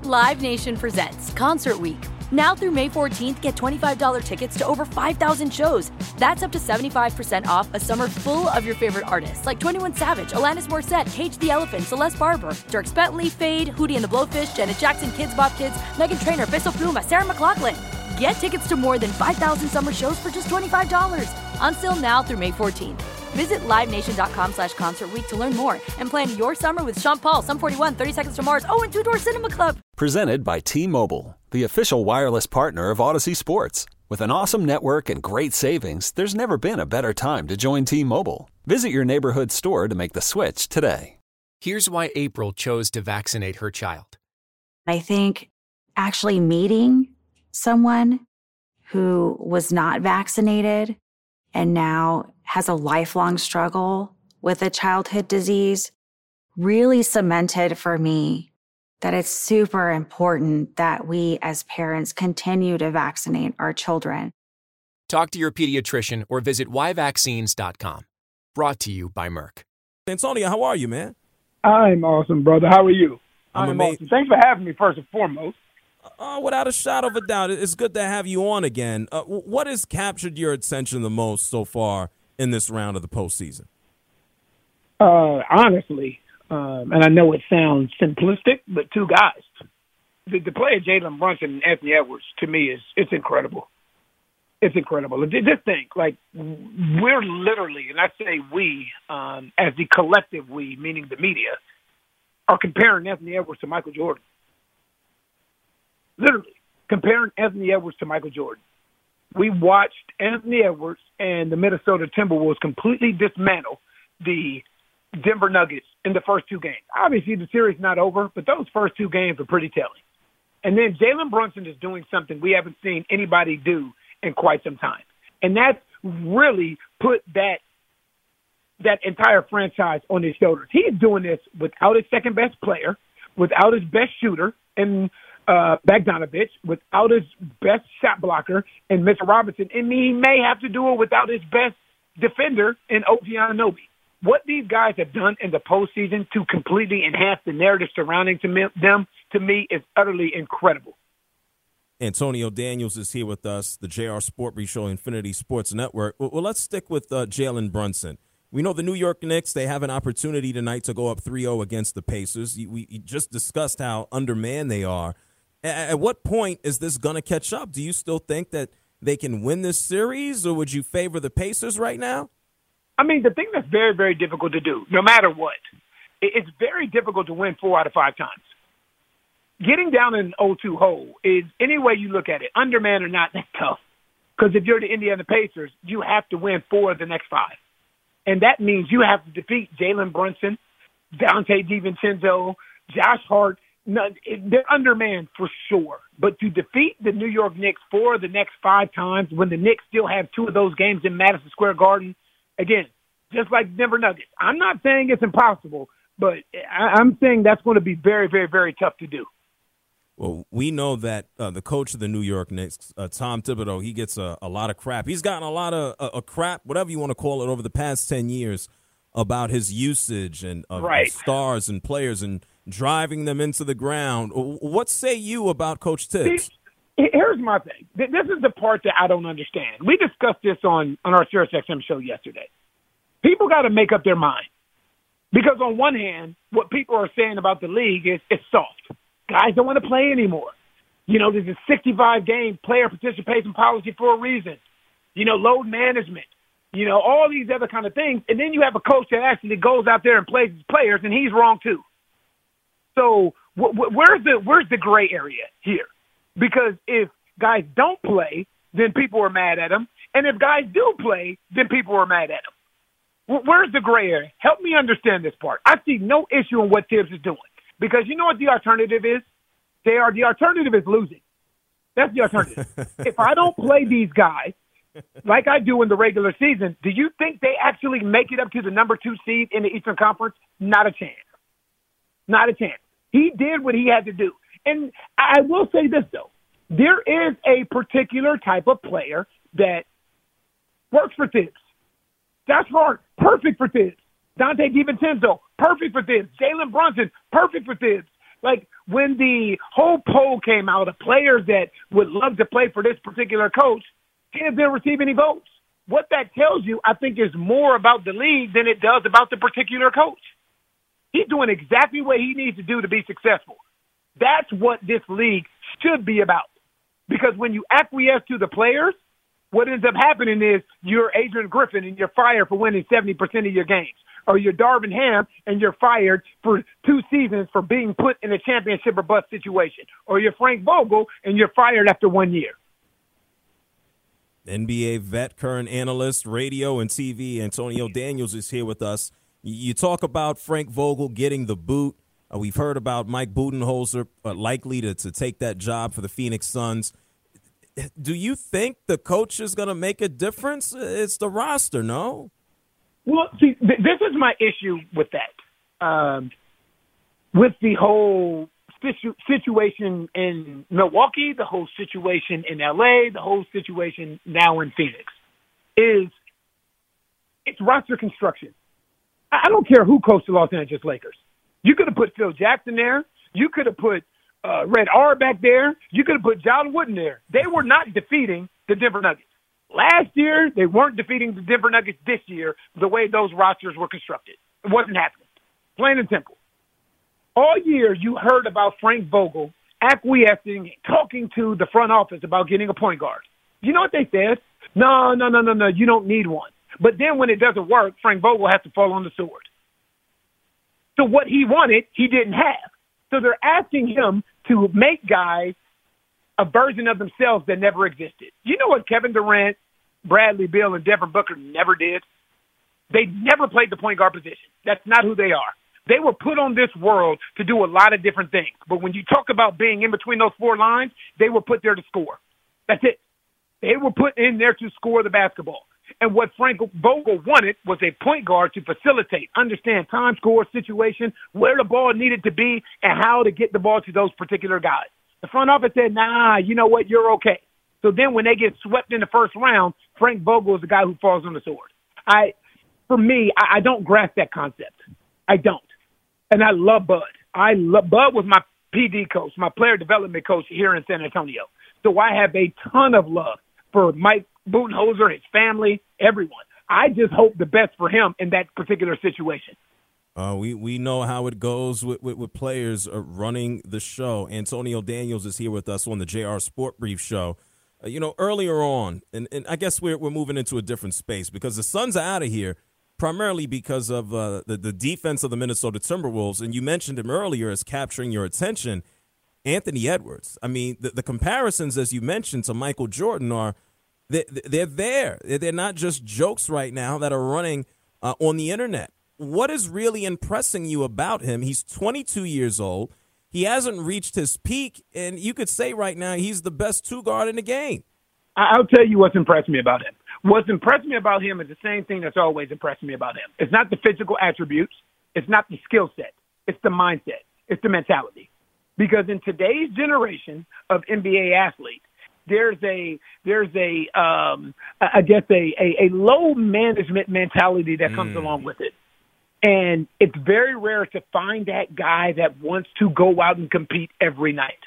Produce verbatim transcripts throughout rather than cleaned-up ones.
Live Nation presents Concert Week. Now through May fourteenth, get twenty-five dollars tickets to over five thousand shows. That's up to seventy-five percent off a summer full of your favorite artists like twenty-one Savage, Alanis Morissette, Cage the Elephant, Celeste Barber, Dierks Bentley, Fade, Hootie and the Blowfish, Janet Jackson, Kidz Bop Kids, Meghan Trainor, Peso Pluma, Sarah McLachlan. Get tickets to more than five thousand summer shows for just twenty-five dollars. Until now through May fourteenth. Visit livenation.com slash concert week to learn more and plan your summer with Sean Paul, Sum forty-one, thirty Seconds to Mars, oh, and Two Door Cinema Club. Presented by T-Mobile, the official wireless partner of Odyssey Sports. With an awesome network and great savings, there's never been a better time to join T-Mobile. Visit your neighborhood store to make the switch today. Here's why April chose to vaccinate her child. I think actually meeting someone who was not vaccinated and now has a lifelong struggle with a childhood disease really cemented for me that it's super important that we as parents continue to vaccinate our children. Talk to your pediatrician or visit why vaccines dot com. Brought to you by Merck. Antonio, how are you, man? I'm awesome, brother. How are you? I'm, I'm amazing. Awesome. Thanks for having me, first and foremost. Uh, without a shadow of a doubt, it's good to have you on again. Uh, what has captured your attention the most so far in this round of the postseason? Uh, honestly, um, and I know it sounds simplistic, but two guys. The, the play of Jalen Brunson and Anthony Edwards, to me, is it's incredible. It's incredible. Just think, like, we're literally, and I say we, um, as the collective we, meaning the media, are comparing Anthony Edwards to Michael Jordan. Literally, comparing Anthony Edwards to Michael Jordan. We watched Anthony Edwards and the Minnesota Timberwolves completely dismantle the Denver Nuggets in the first two games. Obviously, the series is not over, but those first two games are pretty telling. And then Jalen Brunson is doing something we haven't seen anybody do in quite some time. And that's really put that that entire franchise on his shoulders. He is doing this without his second-best player, without his best shooter, and uh, Bogdanovic, without his best shot blocker, and Mitchell Robinson. And he may have to do it without his best defender in O G Anunoby. What these guys have done in the postseason to completely enhance the narrative surrounding to me, them, to me, is utterly incredible. Antonio Daniels is here with us, the J R Sport Brief Show, Infinity Sports Network. Well, let's stick with uh, Jalen Brunson. We know the New York Knicks, they have an opportunity tonight to go up three oh against the Pacers. We just discussed how undermanned they are. At what point is this going to catch up? Do you still think that they can win this series, or would you favor the Pacers right now? I mean, the thing that's very, very difficult to do, no matter what, it's very difficult to win four out of five times. Getting down in an oh two hole is, any way you look at it, undermanned or not, that's tough. Because if you're the Indiana Pacers, you have to win four of the next five. And that means you have to defeat Jalen Brunson, Dante DiVincenzo, Josh Hart. No, they're undermanned for sure. But to defeat the New York Knicks four of the next five times, when the Knicks still have two of those games in Madison Square Garden, again, just like Denver Nuggets, I'm not saying it's impossible, but I'm saying that's going to be very, very, very tough to do. Well, we know that uh, the coach of the New York Knicks, uh, Tom Thibodeau, he gets a, a lot of crap. He's gotten a lot of uh, a crap, whatever you want to call it, over the past ten years about his usage and of right. stars and players and driving them into the ground. What say you about Coach Tibbs? Here's my thing. This is the part that I don't understand. We discussed this on, on our Sirius X M show yesterday. People got to make up their mind. Because on one hand, what people are saying about the league is it's soft. Guys don't want to play anymore. You know, there's a sixty-five game player participation policy for a reason. You know, load management. You know, all these other kind of things. And then you have a coach that actually goes out there and plays his players, and he's wrong too. So wh- wh- where's the where's the gray area here? Because if guys don't play, then people are mad at them. And if guys do play, then people are mad at them. Wh- where's the gray area? Help me understand this part. I see no issue in what Tibbs is doing. Because you know what the alternative is? They are the alternative is losing. That's the alternative. If I don't play these guys like I do in the regular season, do you think they actually make it up to the number two seed in the Eastern Conference? Not a chance. Not a chance. He did what he had to do. And I will say this, though. There is a particular type of player that works for Tibbs. Josh Hart, perfect for Tibbs. Dante DiVincenzo, perfect for Tibbs. Jalen Brunson, perfect for Tibbs. Like, when the whole poll came out of players that would love to play for this particular coach, he didn't receive any votes. What that tells you, I think, is more about the league than it does about the particular coach. He's doing exactly what he needs to do to be successful. That's what this league should be about. Because when you acquiesce to the players, what ends up happening is you're Adrian Griffin and you're fired for winning seventy percent of your games. Or you're Darvin Ham and you're fired for two seasons for being put in a championship or bust situation. Or you're Frank Vogel and you're fired after one year. N B A vet, current analyst, radio and T V, Antonio Daniels is here with us. You talk about Frank Vogel getting the boot. Uh, we've heard about Mike Budenholzer uh, likely to, to take that job for the Phoenix Suns. Do you think the coach is going to make a difference? It's the roster, no? Well, see, th- this is my issue with that. Um, with the whole situ- situation in Milwaukee, the whole situation in L A, the whole situation now in Phoenix, is it's roster construction. I, I don't care who coached the Los Angeles Lakers. You could have put Phil Jackson there. You could have put uh, Red R back there. You could have put John Wooden there. They were not defeating the Denver Nuggets. Last year, they weren't defeating the Denver Nuggets this year the way those rosters were constructed. It wasn't happening. Plain and simple. All year, you heard about Frank Vogel acquiescing, talking to the front office about getting a point guard. You know what they said? No, no, no, no, no, you don't need one. But then when it doesn't work, Frank Vogel has to fall on the sword. So what he wanted, he didn't have. So they're asking him to make guys a version of themselves that never existed. You know what Kevin Durant, Bradley Beal, and Devin Booker never did? They never played the point guard position. That's not who they are. They were put on this world to do a lot of different things. But when you talk about being in between those four lines, they were put there to score. That's it. They were put in there to score the basketball. And what Frank Vogel wanted was a point guard to facilitate, understand time, score, situation, where the ball needed to be, and how to get the ball to those particular guys. The front office said, nah, you know what, you're okay. So then when they get swept in the first round, Frank Vogel is the guy who falls on the sword. I, for me, I, I don't grasp that concept. I don't. And I love Bud. I love Bud was my P D coach, my player development coach here in San Antonio. So I have a ton of love for Mike Budenholzer, his family, everyone. I just hope the best for him in that particular situation. Uh, we, we know how it goes with, with, with players uh, running the show. Antonio Daniels is here with us on the J R Sport Brief Show. Uh, you know, earlier on, and, and I guess we're, we're moving into a different space because the Suns are out of here primarily because of uh, the, the defense of the Minnesota Timberwolves. And you mentioned him earlier as capturing your attention, Anthony Edwards. I mean, the, the comparisons, as you mentioned, to Michael Jordan are they, they're there. They're not just jokes right now that are running uh, on the internet. What is really impressing you about him? He's twenty-two years old. He hasn't reached his peak, and you could say right now he's the best two guard in the game. I'll tell you what's impressed me about him. What's impressed me about him is the same thing that's always impressed me about him. It's not the physical attributes. It's not the skill set. It's the mindset. It's the mentality. Because in today's generation of N B A athletes, there's a there's a um, I guess a, a, a low management mentality that comes mm. along with it. And it's very rare to find that guy that wants to go out and compete every night.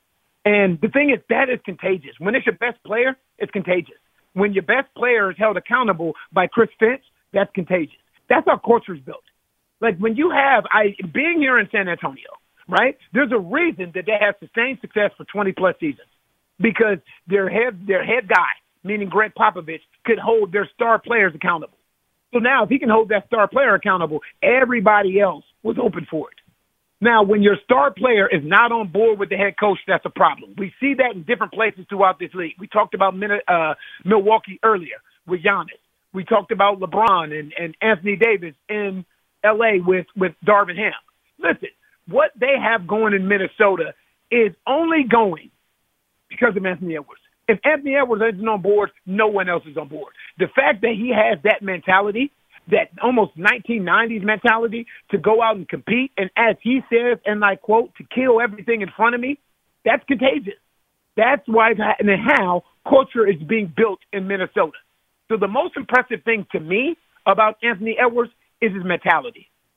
And the thing is, that is contagious. When it's your best player, it's contagious. When your best player is held accountable by Chris Finch, that's contagious. That's how culture is built. Like when you have, I being here in San Antonio, right, there's a reason that they have sustained success for twenty-plus seasons because their head, their head guy, meaning Greg Popovich, could hold their star players accountable. So now if he can hold that star player accountable, everybody else was open for it. Now, when your star player is not on board with the head coach, that's a problem. We see that in different places throughout this league. We talked about uh, Milwaukee earlier with Giannis. We talked about LeBron and, and Anthony Davis in L A with, with Darvin Ham. Listen, what they have going in Minnesota is only going because of Anthony Edwards. If Anthony Edwards isn't on board, no one else is on board. The fact that he has that mentality, that almost nineteen nineties mentality to go out and compete, and as he says, and I quote, to kill everything in front of me, that's contagious. That's why and how culture is being built in Minnesota. So the most impressive thing to me about Anthony Edwards is his mentality.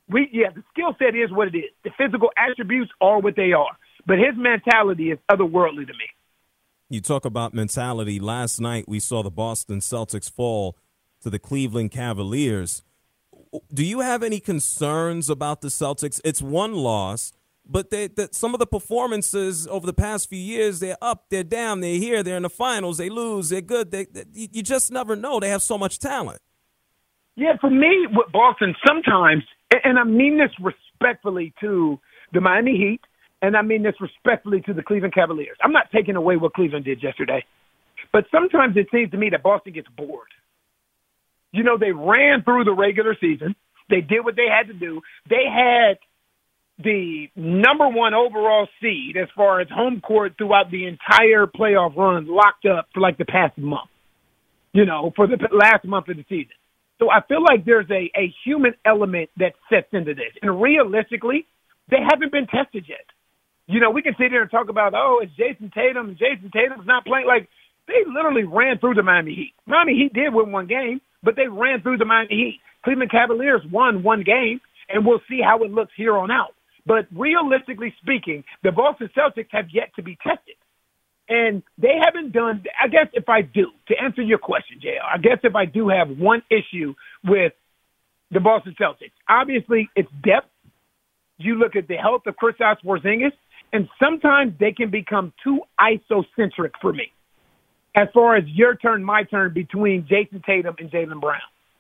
We yeah, the skill set is what it is. The physical attributes are what they are. But his mentality is otherworldly to me. You talk about mentality. Last night we saw the Boston Celtics fall to the Cleveland Cavaliers. Do you have any concerns about the Celtics? It's one loss, but they, they, some of the performances over the past few years, they're up, they're down, they're here, they're in the finals, they lose, they're good. They, they, you just never know. They have so much talent. Yeah, for me, with Boston, sometimes, and I mean this respectfully to the Miami Heat, and I mean this respectfully to the Cleveland Cavaliers. I'm not taking away what Cleveland did yesterday, but sometimes it seems to me that Boston gets bored. You know, they ran through the regular season. They did what they had to do. They had the number one overall seed as far as home court throughout the entire playoff run locked up for like the past month, you know, for the last month of the season. So I feel like there's a, a human element that sets into this. And realistically, they haven't been tested yet. You know, we can sit here and talk about, oh, it's Jason Tatum, and Jason Tatum's not playing. Like, they literally ran through the Miami Heat. Miami Heat did win one game, but they ran through the Miami Heat. Cleveland Cavaliers won one game, and we'll see how it looks here on out. But realistically speaking, the Boston Celtics have yet to be tested. And they haven't done, I guess if I do, to answer your question, J R, I guess if I do have one issue with the Boston Celtics, obviously it's depth. You look at the health of Kristaps Porzingis, and sometimes they can become too isocentric for me as far as your turn, my turn between Jason Tatum and Jaylen Brown.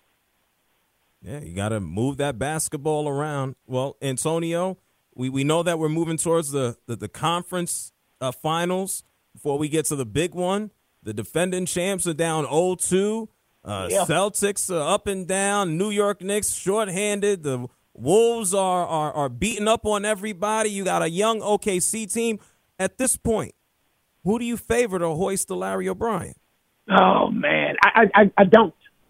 Yeah, you got to move that basketball around. Well, Antonio, we, we know that we're moving towards the, the, the conference uh, finals. Before we get to the big one, the defending champs are down oh two. Uh, yeah. Celtics are up and down. New York Knicks shorthanded. The Wolves are, are are beating up on everybody. You got a young O K C team. At this point, who do you favor to hoist the Larry O'Brien? Oh, man. I, I, I don't.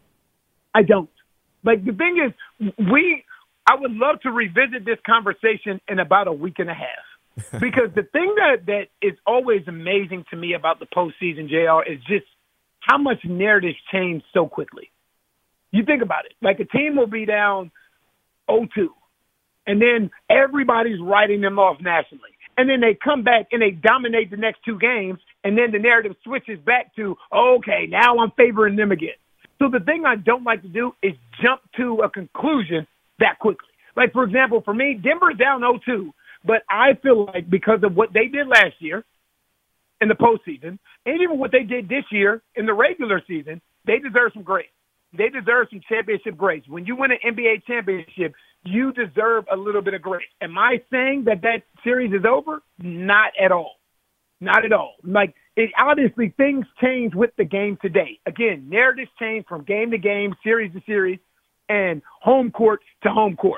I don't. Like, the thing is, we I would love to revisit this conversation in about a week and a half. Because the thing that, that is always amazing to me about the postseason, J R, is just how much narratives change so quickly. You think about it. Like, a team will be down oh two, and then everybody's writing them off nationally. And then they come back and they dominate the next two games, and then the narrative switches back to, okay, now I'm favoring them again. So the thing I don't like to do is jump to a conclusion that quickly. Like, for example, for me, Denver's down oh two. But I feel like because of what they did last year in the postseason, and even what they did this year in the regular season, they deserve some grace. They deserve some championship grace. When you win an N B A championship, you deserve a little bit of grace. Am I saying that that series is over? Not at all. Not at all. Like, it, obviously, things change with the game today. Again, narratives change from game to game, series to series, and home court to home court.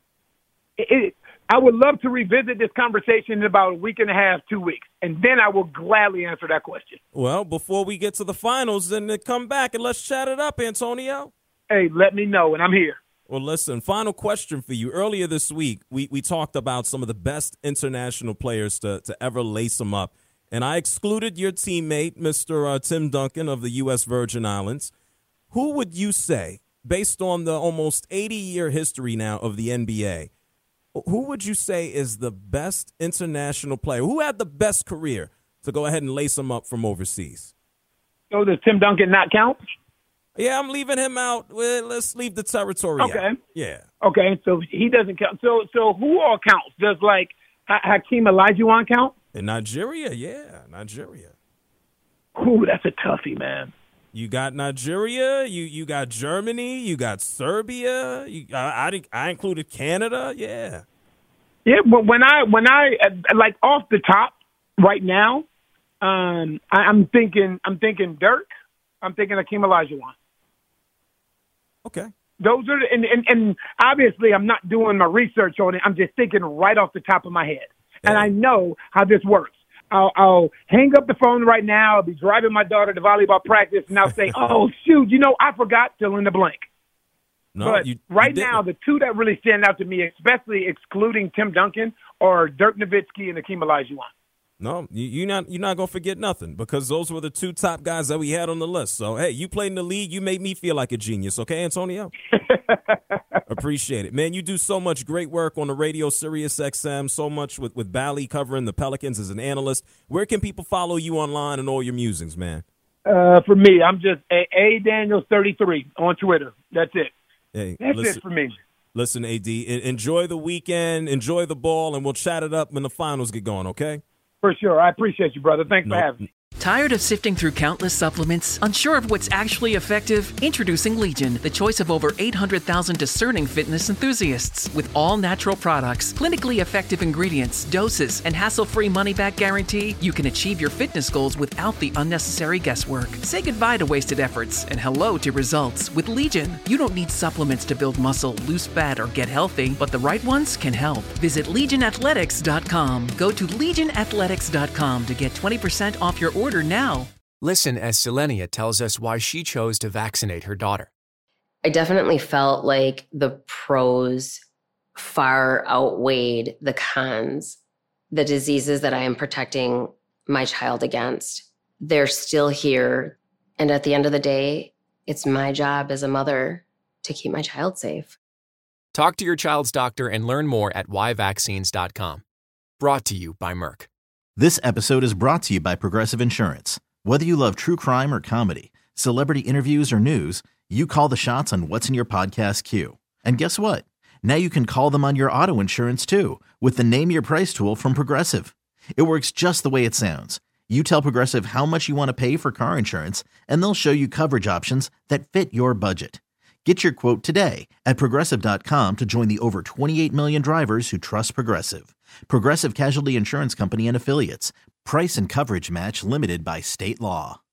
It, it, I would love to revisit this conversation in about a week and a half, two weeks, and then I will gladly answer that question. Well, before we get to the finals, then come back and let's chat it up, Antonio. Hey, let me know, and I'm here. Well, listen, final question for you. Earlier this week, we, we talked about some of the best international players to, to ever lace them up, and I excluded your teammate, Mister Uh, Tim Duncan of the U S Virgin Islands. Who would you say, based on the almost eighty-year history now of the N B A, who would you say is the best international player? Who had the best career to go ahead and lace him up from overseas? So does Tim Duncan not count? Yeah, I'm leaving him out. Well, let's leave the territory okay. out. Yeah. Okay, so he doesn't count. So so who all counts? Does, like, ha- Hakeem Olajuwon count? In Nigeria, yeah, Nigeria. Ooh, that's a toughie, man. You got Nigeria, you you got Germany, you got Serbia. You, I, I I included Canada. Yeah, yeah. But when I when I like off the top right now, um, I, I'm thinking I'm thinking Dirk. I'm thinking Hakeem Olajuwon. Okay. Those are and, and and obviously I'm not doing my research on it. I'm just thinking right off the top of my head, yeah. And I know how this works. I'll, I'll hang up the phone right now. I'll be driving my daughter to volleyball practice, and I'll say, oh, shoot, you know, I forgot, fill in the blank. No, but you, right you now, the two that really stand out to me, especially excluding Tim Duncan, are Dirk Nowitzki and Hakeem Olajuwon. No, you, you're not you're not gonna forget nothing because those were the two top guys that we had on the list. So hey, you played in the league, you made me feel like a genius. Okay, Antonio. Appreciate it, man. You do so much great work on the radio, Sirius X M. So much with with Bally covering the Pelicans as an analyst. Where can people follow you online and all your musings, man? Uh, for me, I'm just a, a Daniels thirty-three on Twitter. That's it. Hey, That's listen, it for me. Listen, A D, enjoy the weekend, enjoy the ball, and we'll chat it up when the finals get going. Okay. For sure. I appreciate you, brother. Thanks No. for having me. Tired of sifting through countless supplements? Unsure of what's actually effective? Introducing Legion, the choice of over eight hundred thousand discerning fitness enthusiasts. With all natural products, clinically effective ingredients, doses, and hassle-free money-back guarantee, you can achieve your fitness goals without the unnecessary guesswork. Say goodbye to wasted efforts and hello to results. With Legion, you don't need supplements to build muscle, lose fat, or get healthy, but the right ones can help. Visit Legion Athletics dot com. Go to Legion Athletics dot com to get twenty percent off your order now. Listen as Selenia tells us why she chose to vaccinate her daughter. I definitely felt like the pros far outweighed the cons. The diseases that I am protecting my child against, they're still here. And at the end of the day, it's my job as a mother to keep my child safe. Talk to your child's doctor and learn more at why vaccines dot com. Brought to you by Merck. This episode is brought to you by Progressive Insurance. Whether you love true crime or comedy, celebrity interviews or news, you call the shots on what's in your podcast queue. And guess what? Now you can call them on your auto insurance too with the Name Your Price tool from Progressive. It works just the way it sounds. You tell Progressive how much you want to pay for car insurance, and they'll show you coverage options that fit your budget. Get your quote today at Progressive dot com to join the over twenty-eight million drivers who trust Progressive. Progressive Casualty Insurance Company and Affiliates. Price and coverage match limited by state law.